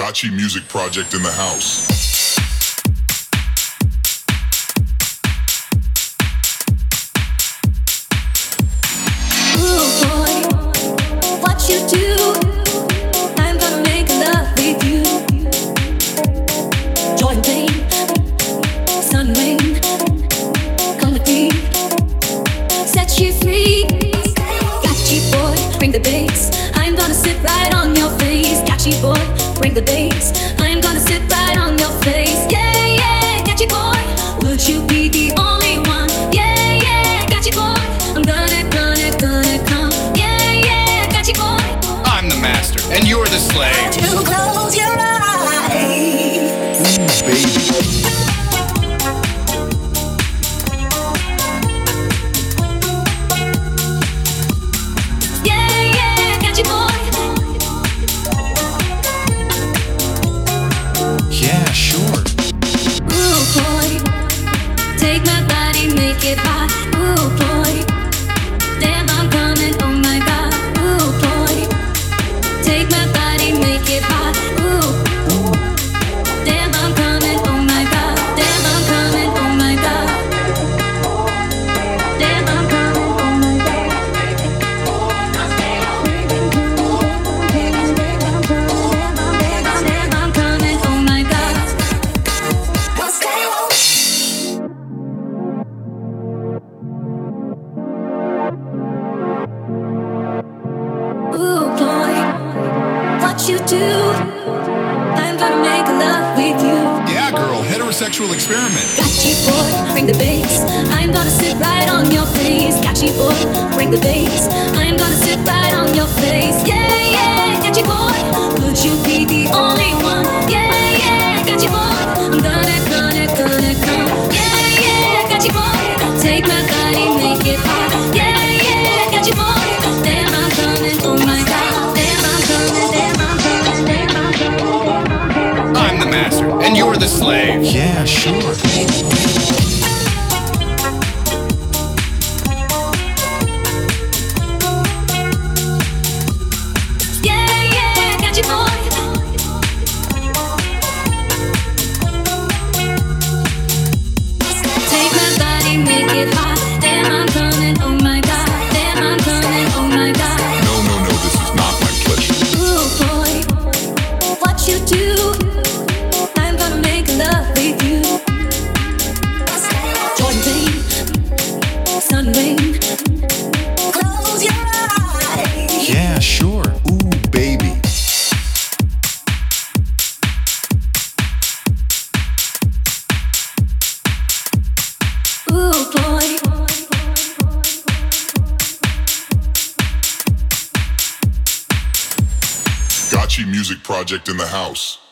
Gotchi Music Project in the house. Bring the bass, I'm gonna sit right on your face. Yeah, yeah, got you boy. Would you be the only one? Yeah, yeah, got you boy. I'm gonna come. Yeah, yeah, got you boy. I'm the master, and you're the slave. You close your eyes. Ooh, baby. Get hot, ooh boy. Damn, I'm coming, oh my god, ooh boy. Take my body, make it hot, ooh. Damn, I'm coming, oh my god. Damn, I'm coming, oh my god. Damn, I'm coming, oh my god. Damn, I'm coming, oh my god. Ooh boy, what you do? I'm gonna make love with you. Yeah, girl, heterosexual experiment. Gotchi boy, bring the bass. I'm gonna sit right on your face. Gotchi boy, bring the bass. I'm gonna sit right on your face. Yeah, yeah, gotchi boy. Would you be the only one? Yeah, yeah, gotchi boy. I'm gonna come. Yeah, yeah, gotchi boy. Take my body, make it hot. Yeah, yeah, gotchi boy. Damn, I'm coming, oh my god. Damn, I'm coming, damn, I'm coming, damn, I'm coming. I'm the master, and you're the slave. Yeah, sure. Yeah, sure. Ooh, baby. Ooh, boy. Gotchi Music Project in the house.